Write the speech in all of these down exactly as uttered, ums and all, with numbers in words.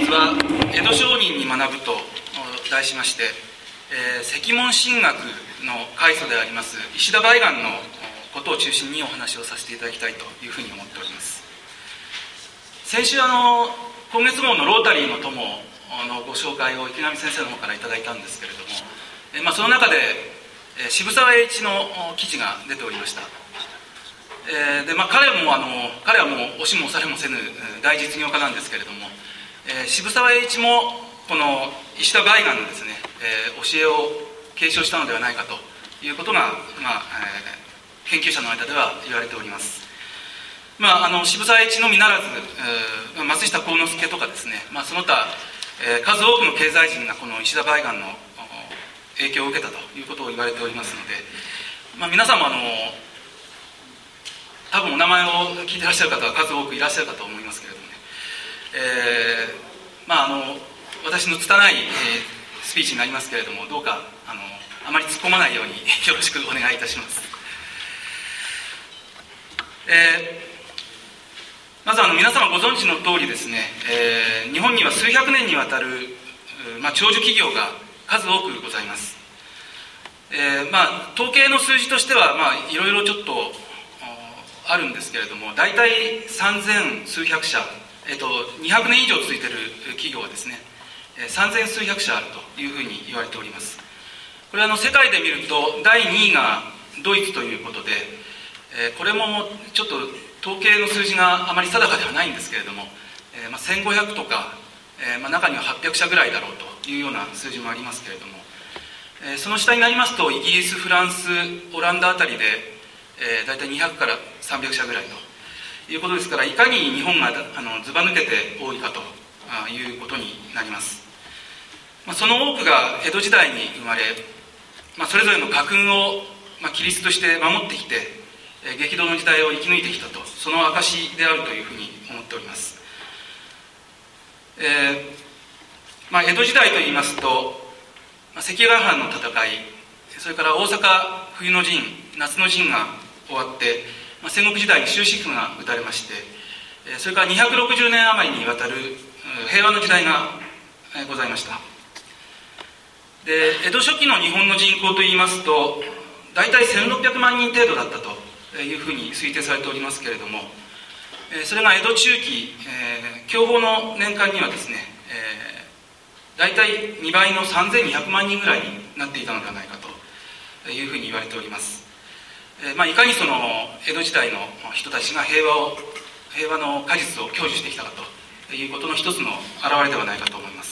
は江戸商人に学ぶと題しまして、えー、石門神学の開祖であります石田梅岩のことを中心にお話をさせていただきたいというふうに思っております。先週あの今月号のロータリーの友のご紹介を池上先生の方からいただいたんですけれども、えーまあ、その中で、えー、渋沢栄一の記事が出ておりました。えーでまあ、彼もあの彼はもう押しも押されもせぬ大実業家なんですけれども、えー、渋沢栄一もこの石田梅岩のですね、えー、教えを継承したのではないかということが、まあえー、研究者の間では言われております。まあ、あの渋沢栄一のみならず、えー、松下幸之助とかですね、まあ、その他、えー、数多くの経済人がこの石田梅岩の影響を受けたということを言われておりますので、まあ、皆さんもあの多分お名前を聞いていらっしゃる方は数多くいらっしゃるかと思いますけれどもね、えーまあ、あの私の拙い、えー、スピーチになりますけれども、どうかあのあまり突っ込まないようによろしくお願いいたします。えーまずあの皆様ご存知の通りですね、えー、日本には数百年にわたる、まあ、長寿企業が数多くございます。えーまあ、統計の数字としては、まあ、いろいろちょっとあるんですけれども、大体三千数百社、えっと、にひゃくねん以上続いている企業はですね、三千数百社あるというふうに言われております。これはあの世界で見るとだいにいがドイツということで、えー、これもちょっと統計の数字があまり定かではないんですけれども、えーまあ、せんごひゃくとか、えーまあ、中にははっぴゃくしゃぐらいだろうというような数字もありますけれども、えー、その下になりますとイギリス、フランス、オランダあたりで、えー、大体にひゃくからさんびゃくしゃぐらいということですから、いかに日本があのずば抜けて多いかということになります。まあ、その多くが江戸時代に生まれ、まあ、それぞれの家訓を、まあ、規律として守ってきて、えー、激動の時代を生き抜いてきたと、その証であるというふうに思っております。えーまあ、江戸時代といいますと、まあ、関ヶ原の戦い、それから大阪冬の陣、夏の陣が終わって、まあ、戦国時代に終止符が打たれまして、えー、それからにひゃくろくじゅうねん余りにわたる平和の時代が、えー、ございました。で、江戸初期の日本の人口といいますと、大体せんろっぴゃくまんにん程度だったというふうに推定されておりますけれども、それが江戸中期、えー、享保の年間にはですね、えー、大体にばいのさんぜんにひゃくまんにんぐらいになっていたのではないかというふうに言われております。えーまあ、いかにその江戸時代の人たちが平和を平和の果実を享受してきたかということの一つの表れではないかと思います。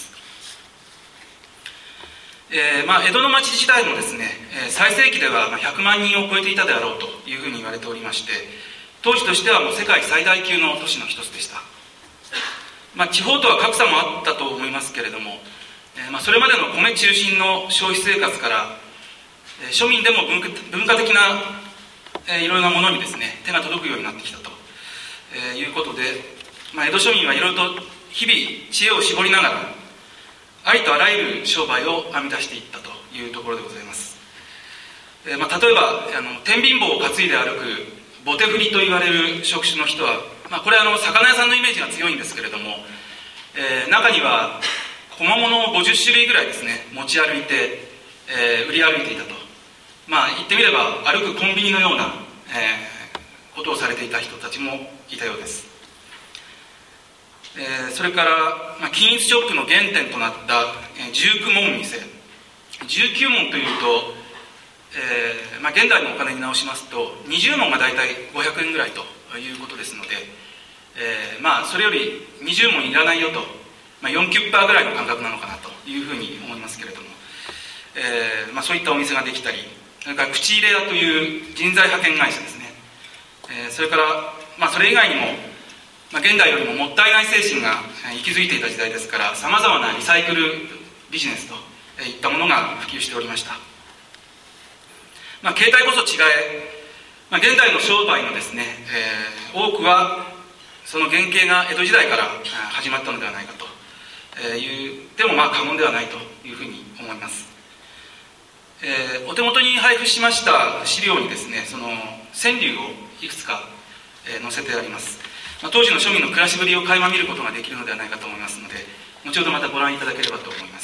えーまあ、江戸の町時代のですね、最盛期ではひゃくまんにんを超えていたであろうというふうに言われておりまして、当時としてはもう世界最大級の都市の一つでした。まあ、地方とは格差もあったと思いますけれども、えーまあ、それまでの米中心の消費生活から、えー、庶民でも文化、文化的な、えー、いろいろなものにですね手が届くようになってきたと、えー、いうことで、まあ、江戸庶民はいろいろと日々知恵を絞りながらありとあらゆる商売を編み出していったというところでございます。えーまあ、例えばあの天秤棒を担いで歩くボテ振りと言われる職種の人は、まあ、これはあの魚屋さんのイメージが強いんですけれども、えー、中には小物をごじゅっしゅるいぐらいですね持ち歩いて、えー、売り歩いていたと、まあ言ってみれば歩くコンビニのような、えー、ことをされていた人たちもいたようです。えー、それから、まあ、均一ショップの原点となった、えー、じゅうきゅうもん店、じゅうきゅうもんというと、えーまあ、現代のお金に直しますとにじゅうもんが大体ごひゃくえんぐらいということですので、えー、まあそれよりにじゅうもんいらないよと、まあ、よんキュッパーぐらいの感覚なのかなというふうに思いますけれども、えーまあ、そういったお店ができたり、それから口入れ屋という人材派遣会社ですね、えー、それから、まあ、それ以外にも、まあ、現代よりももったいない精神が息づいていた時代ですから、さまざまなリサイクルビジネスといったものが普及しておりました。まあ、形態こそ違え、まあ、現代の商売のですね、えー、多くはその原型が江戸時代から始まったのではないかというでもまあ過言ではないというふうに思います。えー、お手元に配布しました資料にですね、その川柳をいくつか、えー、載せてあります。まあ、当時の庶民の暮らしぶりを垣間見ることができるのではないかと思いますので、 後ほどまたご覧いただければと思います。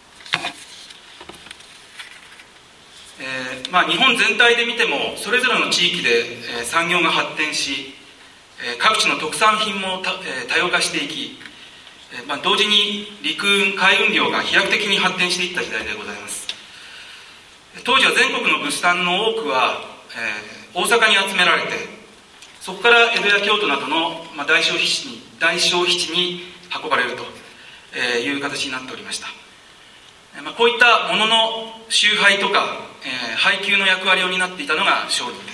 えーまあ、日本全体で見てもそれぞれの地域で、えー、産業が発展し、えー、各地の特産品もた、えー、多様化していき、えーまあ、同時に陸運海運業が飛躍的に発展していった時代でございます。当時は全国の物産の多くは、えー、大阪に集められて、そこから江戸や京都などの、まあ、大消費地に大消費地に運ばれると、えー、いう形になっておりました。まあ、こういったものの集配とか、えー、配給の役割を担っていたのが商人です。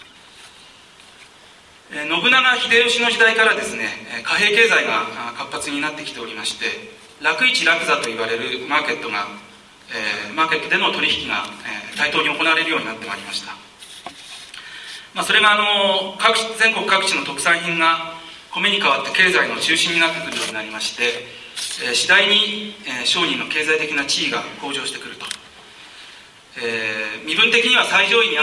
えー、信長秀吉の時代からですね、貨幣経済が活発になってきておりまして、楽市楽座と言われるマーケットが、えー、マーケットでの取引が、えー、対等に行われるようになってまいりました。まあ、それがあの各全国各地の特産品が米に代わって経済の中心になってくるようになりまして、えー、次第に、えー、商人の経済的な地位が向上してくると、えー、身分的には最上位にあった、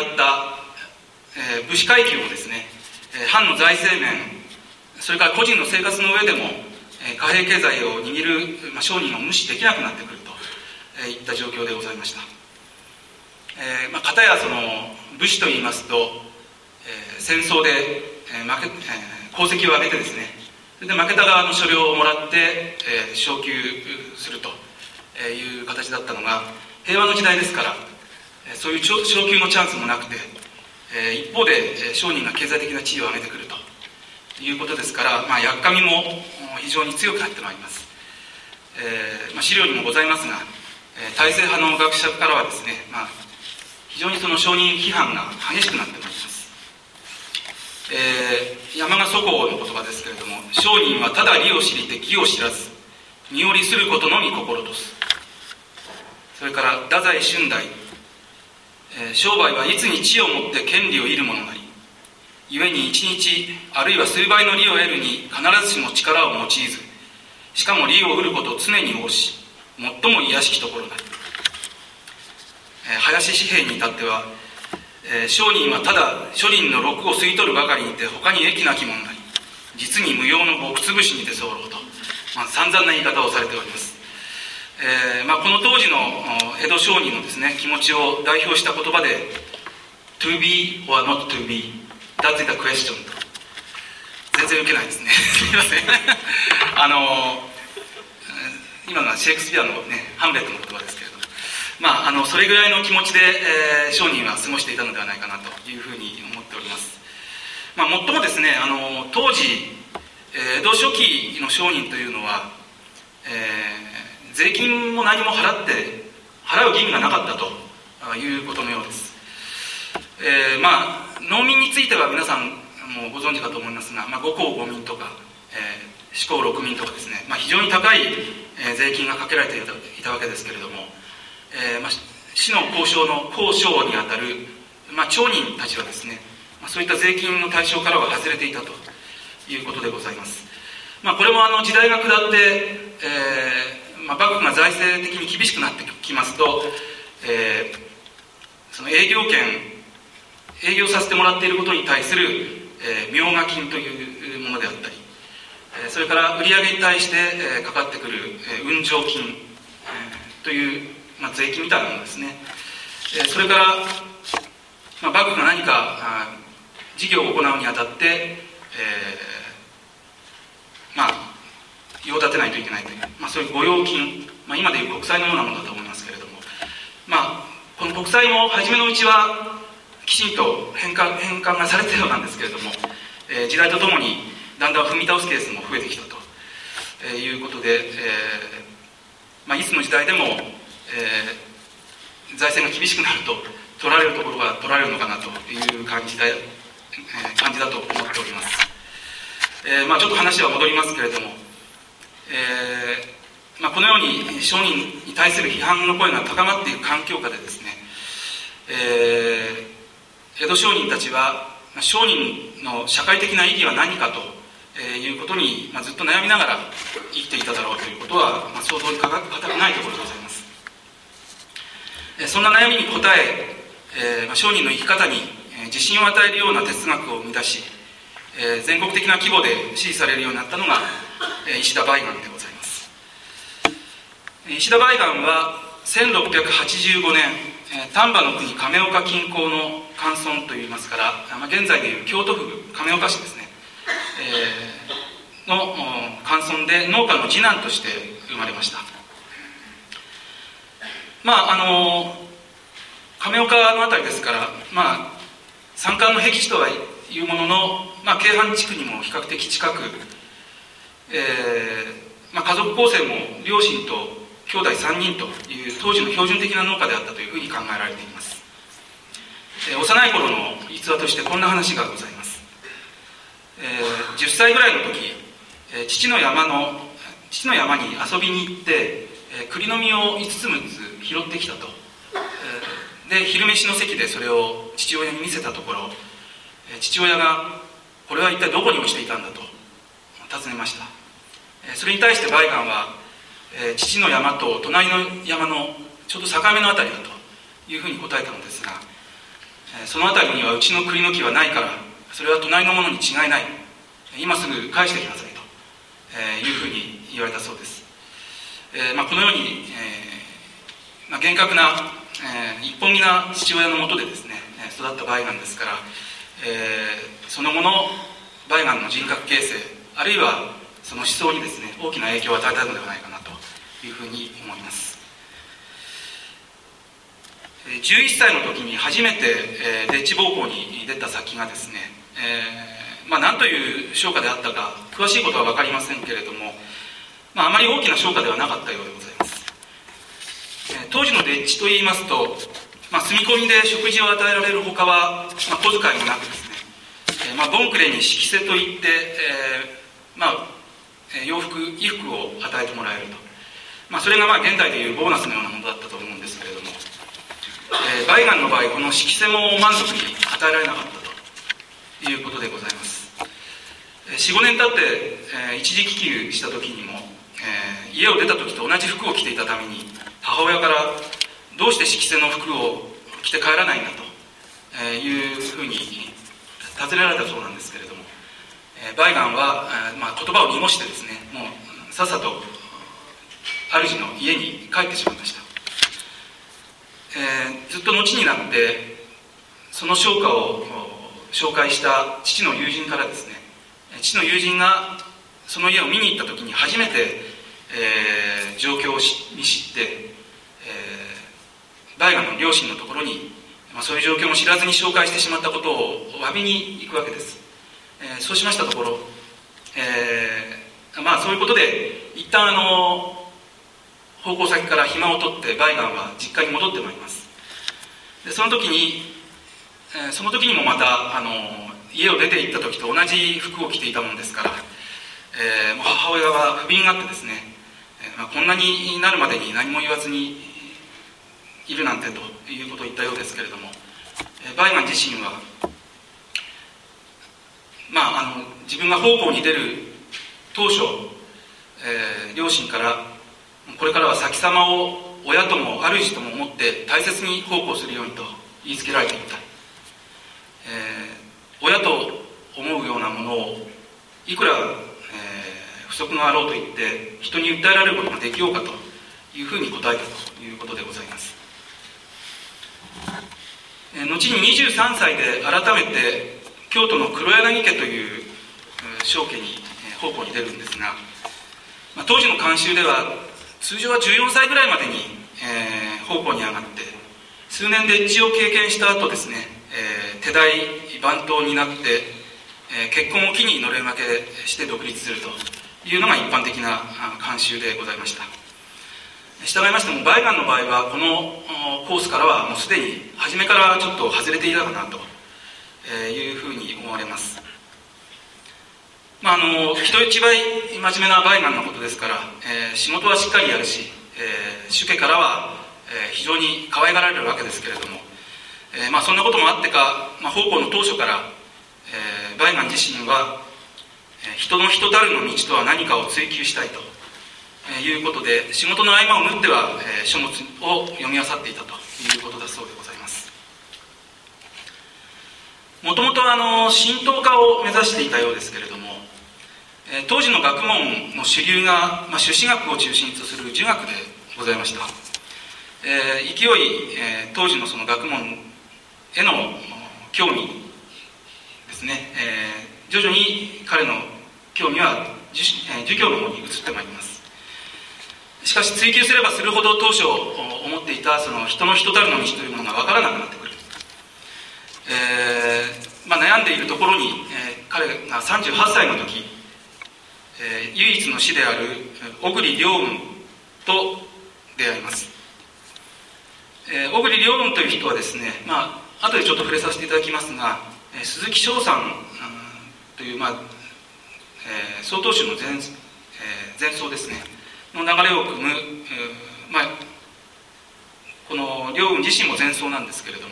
えー、武士階級もですね、えー、藩の財政面、それから個人の生活の上でも、えー、貨幣経済を握る、まあ、商人を無視できなくなってくると、えー、いった状況でございました。えーまあ、片やその武士といいますと、えー、戦争で、えー負けえー、功績を上げてですね、それで負けた側の所領をもらって、えー、昇給するという形だったのが、平和の時代ですから、そういう昇給のチャンスもなくて、えー、一方で商人が経済的な地位を上げてくるということですから、まあ、やっかみも非常に強くなってまいります。えーまあ、資料にもございますが、えー、体制派の学者からはですね、まあ、非常にその商人批判が激しくなってまいります。えー、山賀祖公の言葉ですけれども、商人はただ利を知りて義を知らず、身寄りすることのみ心とす。それから太宰春代、えー、商売はいつに知をもって権利を得るものなり、故に一日あるいは数倍の利を得るに必ずしも力を用いず、しかも利を得ることを常に応し、最も卑しきところなり。えー、林紙幣に至っては、えー、商人はただ庶人の禄を吸い取るばかりにて他に益なきものなり、実に無用の極潰しにて候と、まあ、散々な言い方をされております。えーまあ、この当時の江戸商人のですね、気持ちを代表した言葉で To be or not to be, that's the question と、全然受けないですねすみませんあの今のはシェイクスピアのね、ハムレットの言葉ですけれども、まあ、あのそれぐらいの気持ちで、えー、商人は過ごしていたのではないかなというふうに思っております。まあ、もっともですね、あの当時、えー、江戸初期の商人というのは、えー、税金も何も払って払う義務がなかったということのようです。えー、まあ農民については皆さんもご存知かと思いますが、まあ、五公五民とか、えー、四公六民とかですね、まあ、非常に高い、えー、税金がかけられていた、いたわけですけれども、えーまあ、市の交渉の交渉にあたる、まあ、町人たちはですね、まあ、そういった税金の対象からは外れていたということでございます。まあ、これもあの時代が下って、えーまあ、幕府が財政的に厳しくなってきますと、えー、その営業権営業させてもらっていることに対する、えー、名画金というものであったり、えー、それから売上に対して、えー、かかってくる、えー、運上金、えー、という、まあ、税金みたいなものですね。えー、それから、まあ、幕府が何かあ事業を行うにあたって、えー、まあ用立てないといけないという、まあ、そういう御用金、まあ、今でいう国債のようなものだと思いますけれども、まあ、この国債も初めのうちはきちんと返還、返還がされているようなんですけれども、えー、時代とともにだんだん踏み倒すケースも増えてきたと、えー、いうことで、えーまあ、いつの時代でも、えー、財政が厳しくなると取られるところが取られるのかなという感じで、えー、感じだと思っております。えーまあ、ちょっと話は戻りますけれども、えーまあ、このように商人に対する批判の声が高まっていく環境下でですね、えー、江戸商人たちは商人の社会的な意義は何かということに、まあ、ずっと悩みながら生きていただろうということは、まあ、想像に難くないところでございます。えー、そんな悩みに応ええーまあ、商人の生き方に、えー、自信を与えるような哲学を生み出し、えー、全国的な規模で支持されるようになったのが、えー、石田梅岩でございます。 石田梅岩はせんろっぴゃくはちじゅうごねん、丹波の国亀岡近郊の寒村といいますから、まあ、現在でいう京都府亀岡市ですね、えー、の寒村で農家の次男として生まれました。まああの亀岡の辺りですから、まあ、山間の僻地とはいうものの、まあ、京阪地区にも比較的近く、えーまあ、家族構成も両親と兄弟さんにんという当時の標準的な農家であったというふうに考えられています。えー、幼い頃の逸話としてこんな話がございます。えー、じゅっさいぐらいの時、えー、父の山の父の山に遊びに行って、えー、栗の実をいつつむつ拾ってきたと、えー、で昼飯の席でそれを父親に見せたところ、えー、父親がこれは一体どこに落ちていたんだと尋ねました。えー、それに対して梅岩は、えー、父の山と隣の山のちょうど境目のあたりだというふうに答えたのですが、えー、そのあたりにはうちの栗の木はないから、それは隣のものに違いない、今すぐ返してきなさいと、えー、いうふうに言われたそうです。えーまあ、このように、えーまあ、厳格な、えー、一本気な父親のもとでですね育った梅岩ですから、えー、その後の梅岩の人格形成、あるいはその思想にですね大きな影響を与えたのではないかなというふうに思います。じゅういっさいの時に初めて、えー、デッチ奉公に出た先がですね、えーまあ、何という商家であったか詳しいことは分かりませんけれども、まあ、あまり大きな商家ではなかったようでございます。えー、当時のデッチといいますと、まあ、住み込みで食事を与えられるほかは、まあ、小遣いもなくですね、えーまあ、ボンクレに色瀬といって、えーまあ、洋服衣服を与えてもらえると、まあ、それがまあ現代でいうボーナスのようなものだったと思うんですけれども、えー、梅岩の場合この色瀬も満足に与えられなかったということでございます。 よん,ご 年経って、えー、一時帰級した時にも、えー、家を出た時と同じ服を着ていたために母親からどうして色瀬の服を着て帰らないんだというふうに尋ねられたそうなんですけれども、梅岩は、まあ、言葉を濁してですね、もうさっさと主の家に帰ってしまいました。えー、ずっと後になってその商家を紹介した父の友人からですね、父の友人がその家を見に行った時に初めて、えー、状況を見知って、えー、梅岩の両親のところに、まあ、そういう状況も知らずに紹介してしまったことを詫びに行くわけです。えー、そうしましたところ、えー、まあそういうことで一旦あの奉公先から暇を取って梅岩は実家に戻ってまいります。でその時に、えー、その時にもまたあの家を出て行った時と同じ服を着ていたものですから、えー、もう母親は不憫があってですね、えーまあ、こんなになるまでに何も言わずにいるなんてということを言ったようですけれども、えー、梅岩自身はまあ、あの自分が奉公に出る当初、えー、両親からこれからは先様を親とも主とも思って大切に奉公するようにと言いつけられていた。えー、親と思うようなものをいくら、えー、不足があろうと言って人に訴えられることができようかというふうに答えたということでございます。えー、後ににじゅうさんさいで改めて京都の黒柳家という商家に奉公に出るんですが、まあ、当時の慣習では通常はじゅうよんさいぐらいまでに、えー、奉公に上がって数年で一を経験した後ですね、えー、手代番頭になって、えー、結婚を機にのれん分けして独立するというのが一般的な慣習でございました。従いましても梅岩の場合はこのコースからはもうすでに初めからちょっと外れていたかなというふうに思われます。まあ、あの人一倍真面目な梅岩のことですから、えー、仕事はしっかりやるし、えー、主家からは、えー、非常に可愛がられるわけですけれども、えーまあ、そんなこともあってか、まあ、奉公の当初から、えー、梅岩自身は、えー、人の人たるの道とは何かを追求したいと、えー、いうことで仕事の合間を縫っては、えー、書物を読み漁っていたということだそうでございます。もともと神道家を目指していたようですけれども、えー、当時の学問の主流が、まあ、朱子学を中心とする儒学でございました。えー、勢い、えー、当時のその学問への興味ですね、えー、徐々に彼の興味は儒教の方に移ってまいります。しかし追求すればするほど当初思っていたその人の人たるの道というものが分からなくなってくる。えーまあ、悩んでいるところに、えー、彼がさんじゅうはっさいの時、えー、唯一の師である小栗良雲と出会います。えー、小栗良雲という人はですね、まあ後でちょっと触れさせていただきますが、えー、鈴木翔さん、うん、という、まあえー、曹洞宗の前、えー、前奏ですねの流れを組む、えーまあ、この良雲自身も前奏なんですけれども、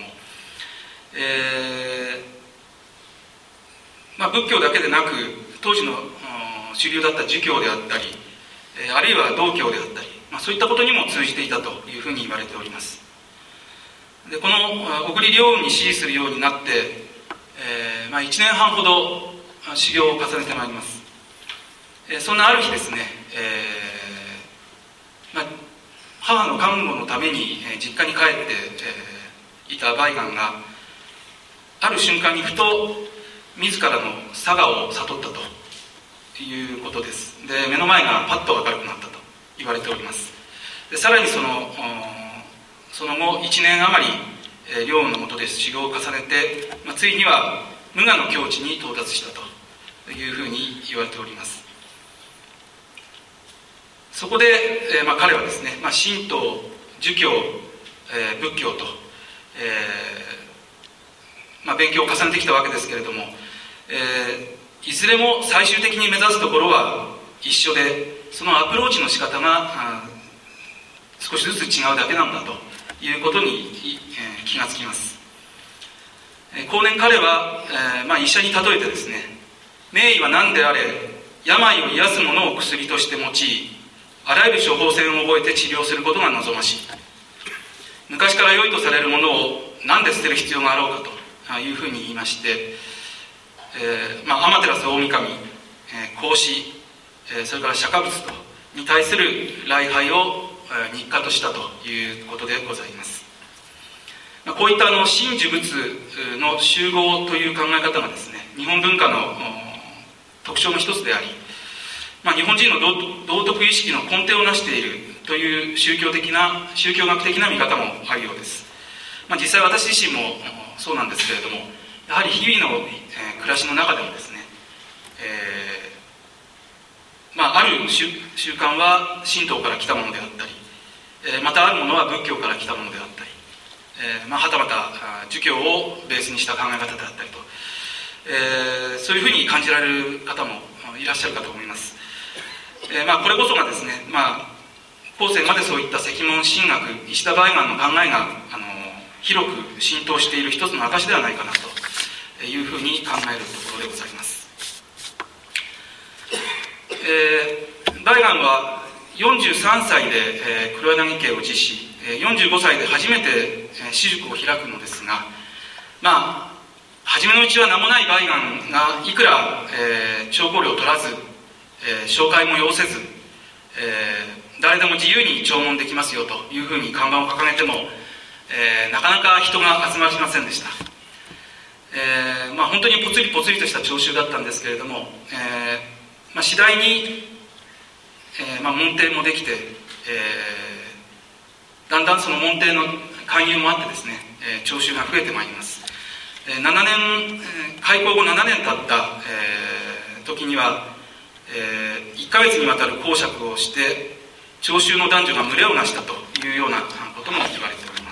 えーまあ、仏教だけでなく当時の主流だった儒教であったり、えー、あるいは道教であったり、まあ、そういったことにも通じていたというふうに言われております。でこの小栗良雲に師事するようになって、えーまあ、いちねんはんほど修行を重ねてまいります。えー、そんなある日ですね、えーまあ、母の看護のために、えー、実家に帰って、えー、いた梅岩がある瞬間にふと自らの佐賀を悟ったということです。で目の前がパッと明るくなったと言われております。でさらにそのその後いちねん余り、えー、良雲の下で修行を重ねて、まあ、ついには無我の境地に到達したというふうに言われております。そこで、えーまあ、彼はですね、まあ、神道、儒教、えー、仏教と、えーまあ、勉強を重ねてきたわけですけれども、えー、いずれも最終的に目指すところは一緒で、そのアプローチの仕方が少しずつ違うだけなんだということに、えー、気がつきます。えー、後年彼は、えーまあ、医者に例えてですね、名医は何であれ病を癒すものを薬として用い、あらゆる処方箋を覚えて治療することが望ましい。昔から良いとされるものを何で捨てる必要があろうかというふうに言いまして、えーまあ、天照大神、えー、孔子、えー、それから釈迦仏とに対する礼拝を日課としたということでございます。こういったあの真儒仏の集合という考え方がですね、日本文化の特徴の一つであり、まあ、日本人の道徳意識の根底を成しているという宗教的な宗教学的な見方もあるようです。まあ、実際私自身もそうなんですけれども、やはり日々の、えー、暮らしの中でもですね、えーまあ、ある 習, 習慣は神道から来たものであったり、えー、またあるものは仏教から来たものであったり、えーまあ、はたまた儒教をベースにした考え方であったりと、えー、そういうふうに感じられる方もいらっしゃるかと思います。えーまあ、これこそがですね、まあ、後世までそういった石門神学、石田梅岩の考えがあの広く浸透している一つの証ではないかなというふうに考えるところでございます。えー、梅岩はよんじゅうさんさいで、えー、黒柳家を辞し、よんじゅうごさいで初めて私塾を開くのですが、まあ初めのうちは名もない梅岩がいくら、えー、徴候料を取らず、えー、紹介も要せず、えー、誰でも自由に弔問できますよというふうに看板を掲げても、えー、なかなか人が集まりませんでした。えーまあ、本当にぽつりぽつりとした聴衆だったんですけれども、えーまあ、次第に、えーまあ、門弟もできて、えー、だんだんその門弟の勧誘もあってですね、えー、聴衆が増えてまいります。えー、ななねん、えー、開校後ななねん経った、えー、時には、えー、いっかげつにわたる講釈をして聴衆の男女が群れをなしたというようなことも言われております。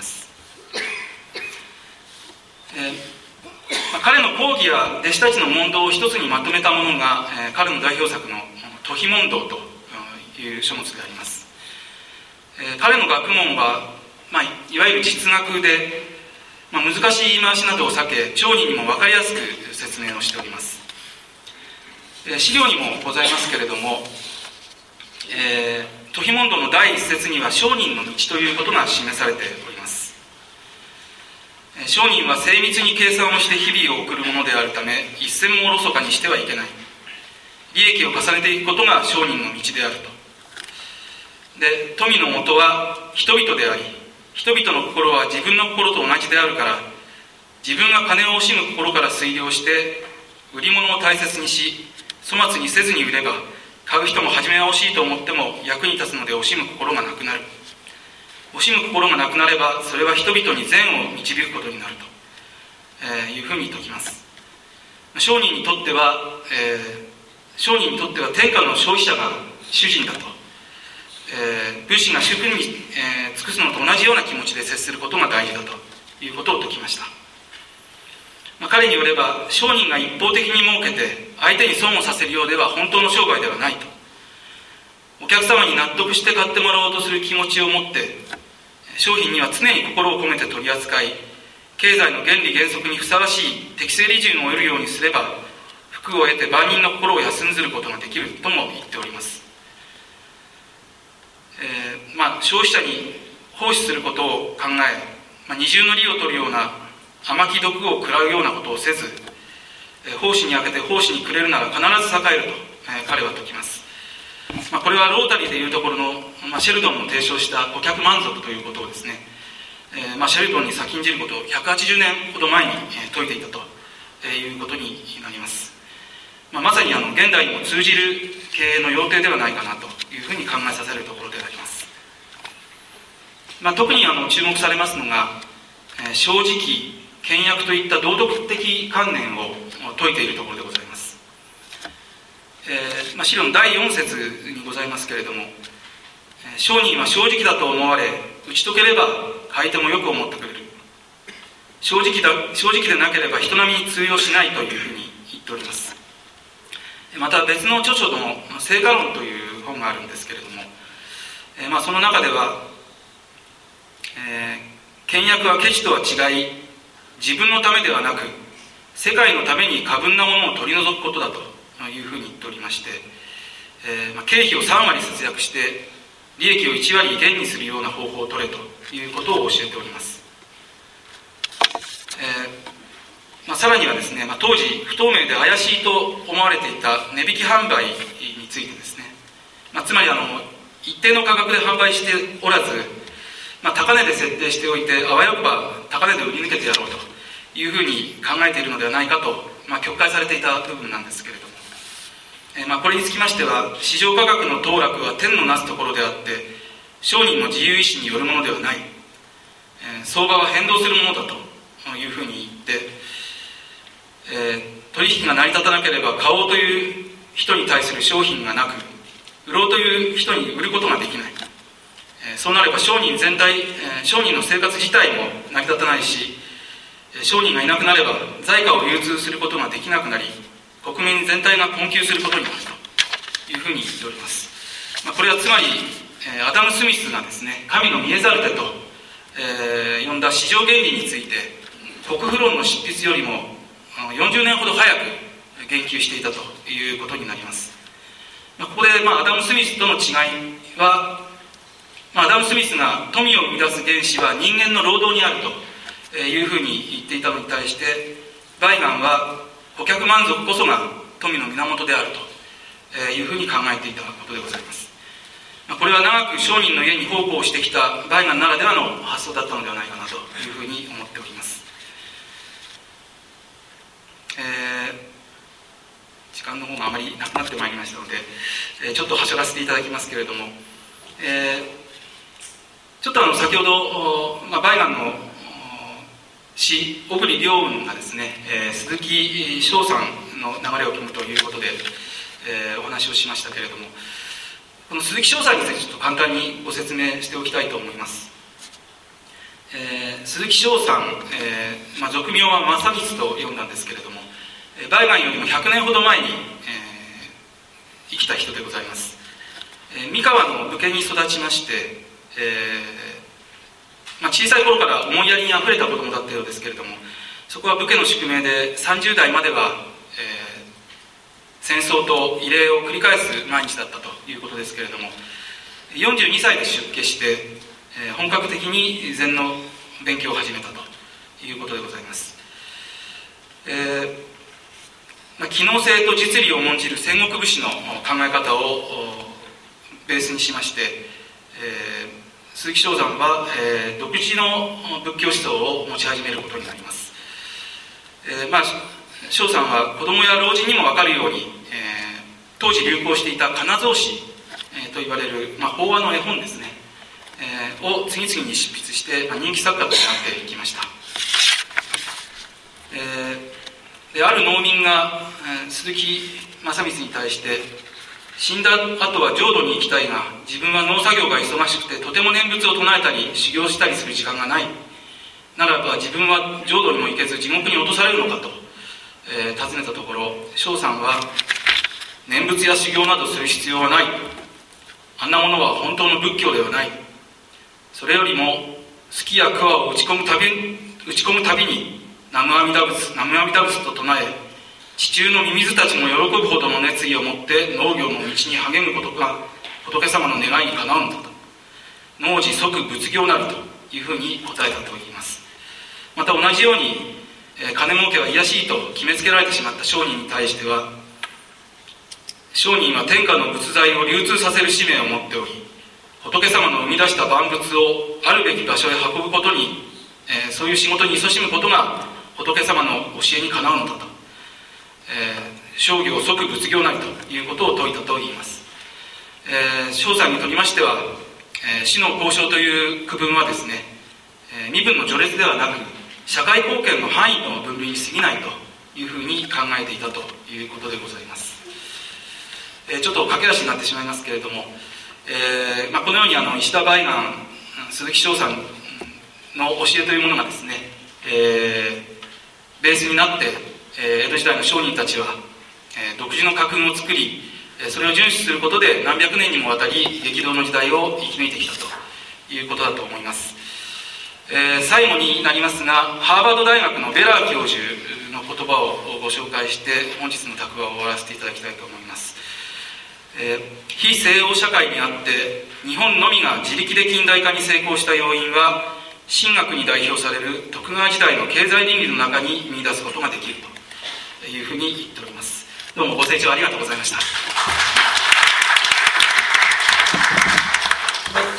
えーまあ、彼の講義や弟子たちの問答を一つにまとめたものが、えー、彼の代表作の都比問答という書物であります。えー、彼の学問は、まあ、いわゆる実学で、まあ、難しい言い回しなどを避け町人にも分かりやすく説明をしております。えー、資料にもございますけれども、えー、都比問答の第一節には商人の道ということが示されております。商人は精密に計算をして日々を送るものであるため、一銭もおろそかにしてはいけない。利益を重ねていくことが商人の道であると。 で、富の元は人々であり、人々の心は自分の心と同じであるから、自分が金を惜しむ心から推量して売り物を大切にし、粗末にせずに売れば、買う人も初めは惜しいと思っても役に立つので惜しむ心がなくなる。惜しむ心がなくなれば、それは人々に善を導くことになると、えー、いうふうに説きます。商人にとっては、えー、商人にとっては天下の消費者が主人だと、えー、物資が主君に、えー、尽くすのと同じような気持ちで接することが大事だということを説きました。まあ、彼によれば、商人が一方的に儲けて相手に損をさせるようでは本当の商売ではないと。お客様に納得して買ってもらおうとする気持ちを持って、商品には常に心を込めて取り扱い、経済の原理原則にふさわしい適正利潤を得るようにすれば、福を得て万人の心を休んずることができるとも言っております。えーまあ、消費者に奉仕することを考え、まあ、二重の利を取るような甘き毒を食らうようなことをせず、えー、奉仕にあけて奉仕にくれるなら必ず栄えると、えー、彼は説きます。まあ、これはロータリーでいうところの、まあ、シェルドンも提唱した顧客満足ということをですね、えーまあ、シェルドンに先んじることをひゃくはちじゅうねんほど前に、えー、説いていたと、えー、いうことになります。まあ、まさにあの現代にも通じる経営の要諦ではないかなというふうに考えさせるところであります。まあ、特にあの注目されますのが、えー、正直、倹約といった道徳的観念を説いているところでございます。えーまあ、資料のだいよん節にございますけれども、えー、商人は正直だと思われ、打ち解ければ買い手もよく思ってくれる。正直だ、正直でなければ人並みに通用しないというふうに言っております。また別の著書の成果論という本があるんですけれども、えーまあ、その中では、えー、倹約はケチとは違い、自分のためではなく世界のために過分なものを取り除くことだというふうに言っておりまして、えーまあ、経費をさんわり節約して利益をいちわり減にするような方法を取れということを教えております。えーまあ、さらにはですね、まあ、当時不透明で怪しいと思われていた値引き販売についてですね、まあ、つまりあの一定の価格で販売しておらず、まあ、高値で設定しておいてあわよくば高値で売り抜けてやろうというふうに考えているのではないかと、まあ、曲解されていた部分なんですけれども、えーまあ、これにつきましては、市場価格の騰落は天のなすところであって商人の自由意志によるものではない、えー、相場は変動するものだというふうに言って、えー、取引が成り立たなければ買おうという人に対する商品がなく、売ろうという人に売ることができない、えー、そうなれば商人全体、えー、商人の生活自体も成り立たないし、商人がいなくなれば財貨を流通することができなくなり、国民全体が困窮することになるというふうに言っております。まあ、これはつまり、えー、アダム・スミスがですね、神の見えざる手と、えー、呼んだ市場原理について国富論の執筆よりもよんじゅうねんほど早く言及していたということになります。まあ、ここで、まあ、アダム・スミスとの違いは、まあ、アダム・スミスが富を生み出す原資は人間の労働にあるというふうに言っていたのに対して、バイガンは顧客満足こそが富の源であるというふうに考えていたことでございます。これは長く商人の家に奉公してきたバイガンならではの発想だったのではないかなというふうに思っております。えー、時間の方があまりなくなってまいりましたので、えー、ちょっとはしょらせていただきますけれども、えー、ちょっとあの先ほど、まあ、バイガンの詩小栗良雲がですね、えー、鈴木翔さんの流れを組むということで、えー、お話をしましたけれども、この鈴木翔さんについてちょっと簡単にご説明しておきたいと思います。えー、鈴木翔さん、えーまあ、俗名は正光と呼んだんですけれども、バイガンよりもひゃくねんほど前に、えー、生きた人でございます。えー、三河の武家に育ちまして、えーまあ、小さい頃から思いやりにあふれた子供だったようですけれども、そこは武家の宿命でさんじゅうだいまでは、えー、戦争と慰霊を繰り返す毎日だったということですけれども、よんじゅうにさいで出家して、えー、本格的に禅の勉強を始めたということでございます。えーまあ、機能性と実利を重んじる戦国武士の考え方をベースにしまして、 えー、鈴木正山は、えー、独自の仏教思想を持ち始めることになります。えーまあ、正山は子供や老人にも分かるように、えー、当時流行していた金蔵詩、えー、と言われる、まあ、法話の絵本ですね、えー、を次々に執筆して、まあ、人気作家となっていきました。えー、である農民が、えー、鈴木正光に対して、死んだ後は浄土に行きたいが、自分は農作業が忙しくてとても念仏を唱えたり修行したりする時間がない、ならば自分は浄土にも行けず地獄に落とされるのかと、えー、尋ねたところ、正山は念仏や修行などする必要はない、あんなものは本当の仏教ではない、それよりも好きや苦を打ち込むたび打ち込むたびに南無阿弥陀仏南無阿弥陀仏と唱え、地中のミミズたちも喜ぶほどの熱意を持って農業の道に励むことが仏様の願いにかなうのだと、農事即仏業なりというふうに答えたといいます。また同じように、えー、金儲けは卑しいと決めつけられてしまった商人に対しては、商人は天下の仏材を流通させる使命を持っており、仏様の生み出した万物をあるべき場所へ運ぶことに、えー、そういう仕事に勤しむことが仏様の教えにかなうのだと、えー、商業即仏業なりということを説いたといいます。えー、正山にとりましては、えー、死の交渉という区分はですね、えー、身分の序列ではなく社会貢献の範囲の分類に過ぎないというふうに考えていたということでございます。えー、ちょっと駆け足になってしまいますけれども、えーまあ、このようにあの石田梅岩鈴木正山の教えというものがですね、えー、ベースになって、えー、江戸時代の商人たちは、えー、独自の家訓を作り、それを遵守することで何百年にもわたり激動の時代を生き抜いてきたということだと思います。えー、最後になりますが、ハーバード大学のベラー教授の言葉をご紹介して本日の談話を終わらせていただきたいと思います。えー、非西欧社会にあって日本のみが自力で近代化に成功した要因は、神学に代表される徳川時代の経済倫理の中に見出すことができるというふうに言っております。どうもご清聴ありがとうございました。